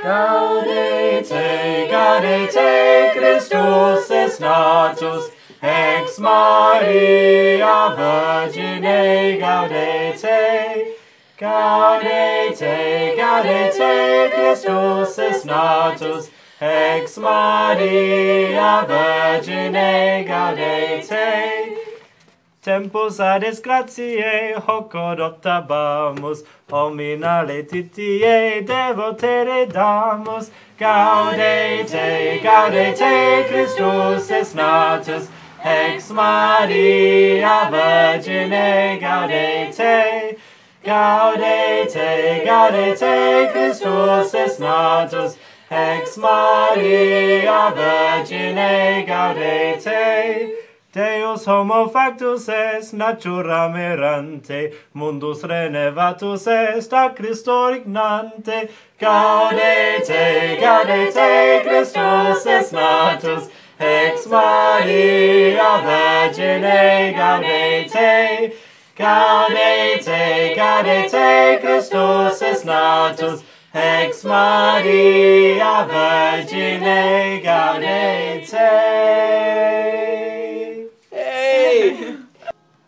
Gaudete, gaudete, Christus est natus, ex Maria Virgine, gaudete. Gaudete, gaudete, Christus est natus, ex Maria Virgine, gaudete. Tempus ad gratiae hoc adoptabamus, homina laetitia devotere damus. Gaudete, gaudete, Christus est natus, ex Maria Virgine, gaudete. Gaudete, gaudete, Christus est natus, ex Maria Virgine, gaudete. Deus homo factus est, natura merante, mundus renovatus est, a Christo regnante. Gaudete, gaudete, Christus est natus, ex Maria Virgine, gaudete. Gaudete, gaudete, Christus est natus, ex Maria Virgine, gaudete.